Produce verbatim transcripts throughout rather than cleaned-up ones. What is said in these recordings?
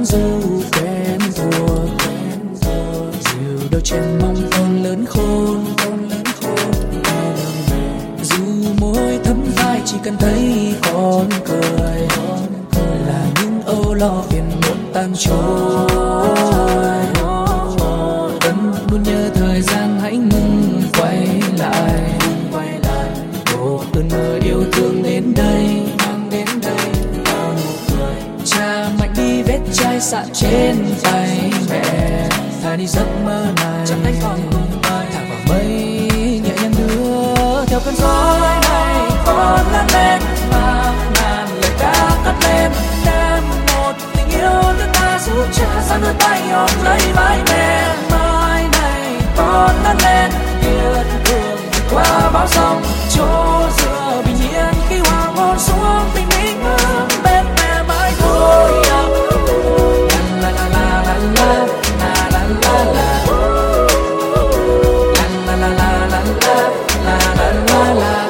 vắng du quen thuộc, dìu đôi chân mong con lớn khôn. Dù môi thấm vai chỉ cần thấy con cười, là những âu lo phiền muộn tan trôi. Vẫn luôn nhớ thời gian hãy ngừng quay lại, ồ cơn mơ yêu thương đến đây. Cha mạnh đi vết chai sạn trên tay mẹ, thả đi giấc mơ này chẳng anh còn thả vào mây nhẹ nhàng đưa theo cơn gió này. Con lớn lên và ngàn lời ca cất lên, đem một tình yêu thứ ta giúp cha sang đôi tay ôm lấy vai mẹ. Mai này con lớn lên yêu thương qua bão sông, chỗ dựa bình yên khi hoàng hôn xuống bình minh hướng bên mẹ mãi thôi. La la la la la la la la la la la la la la la la la la.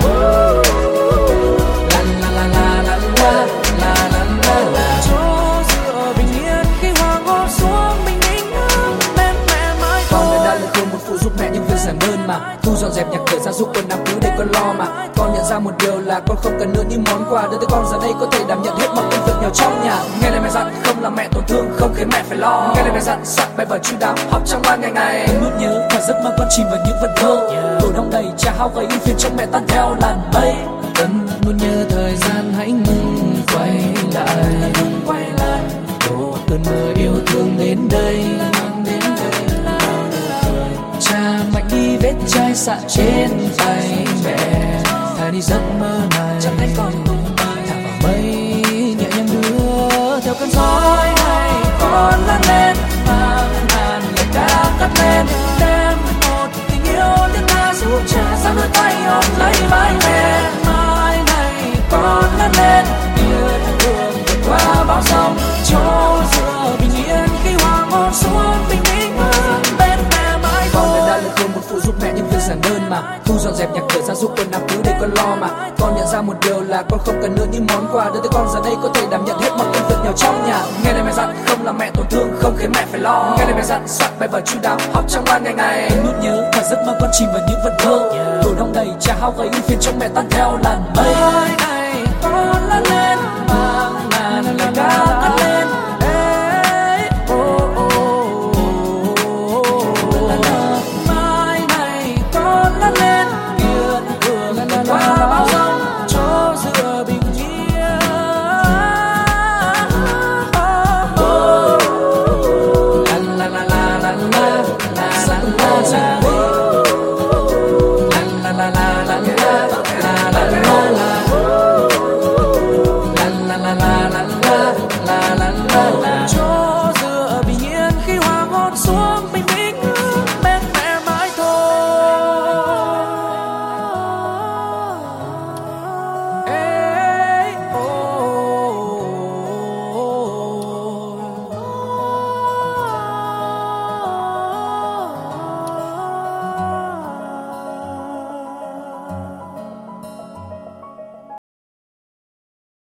Chỗ dựa bình yên khi hoàng hôn xuống bình minh hướng bên mẹ mãi thôi. Con đã là một phụ giúp mẹ những việc giản đơn mà, thu dọn dẹp nhà cửa gia dụng quần áo cứ để con lo mà. Con nhận ra một điều là con không cần nữa những món quà, đưa tới con giờ đây có thể đảm nhận hết mọi công việc nhỏ trong nhà. Nghe lời mẹ dặn không làm mẹ tổn thương, không khiến mẹ phải lo. Nghe lời mẹ dặn soạn bài vở chu đáo, học trong ban ngày ngày. Luôn nhớ và giấc mơ con chìm vào những vần thơ, tủ đông đầy trà hao gầy ưu phiền trong mẹ tan theo làn mây. Vẫn luôn nhớ thời gian hãy ngừng quay lại, ồ cơn mơ yêu thương đến đây. Cha mạnh đi vết chai sạn trên tay mẹ, thả đi giấc mơ này chẳng anh còn thả vào mây nhẹ nhàng đưa theo cơn gió này. Con lớn lên và ngàn lời ca cất lên, đem một tình yêu đến ta giúp cha sang đôi tay ôm lấy vai mẹ. Mai này con lớn lên yêu thương vượt qua bão sông, chỗ dựa bình yên khi hoàng hôn xuống bình minh hướng bên mẹ mãi thôi. Con đã là một phụ giúp mẹ những việc giản đơn mà, thu dọn dẹp nhà cửa gia dụng quần áo cứ để con lo mà. Con nhận ra một điều là con không cần nữa những món quà, đưa tới con giờ đây có thể đảm nhận hết mọi công việc nhỏ trong nhà. Nghe lời mẹ dặn không làm mẹ tổn thương, không khiến mẹ phải lo. Nghe lời mẹ dặn soạn bài vở chu đáo, học trong ban ngày ngày. Luôn nhớ và giấc mơ con chìm vào những vần thơ, tủ đông đầy trà hao gầy ưu phiền trong mẹ tan theo làn mây. Mai này con lớn lên và